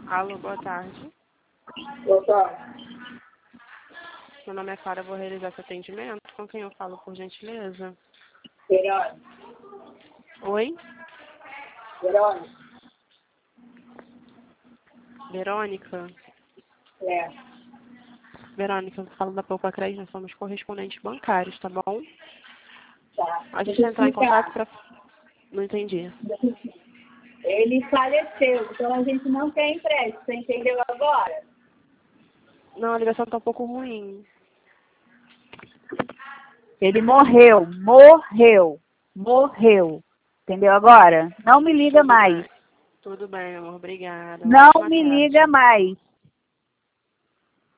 Alô, boa tarde. Boa tarde. Meu nome é Clara, vou realizar esse atendimento. Com quem eu falo, por gentileza? Verônica. Oi? Verônica. Verônica? É. Verônica, eu falo da Poupa Crédito, nós somos correspondentes bancários, tá bom? Tá. A gente Deixa eu vai entrar em contato explicar. para... Não entendi. Ele faleceu, então a gente não tem empréstimo. Você entendeu agora? Não, a ligação tá um pouco ruim. Ele morreu. Entendeu agora? Não me liga Tudo mais. bem. Tudo bem, amor. Obrigada. Uma Não ótima me liga tarde. mais.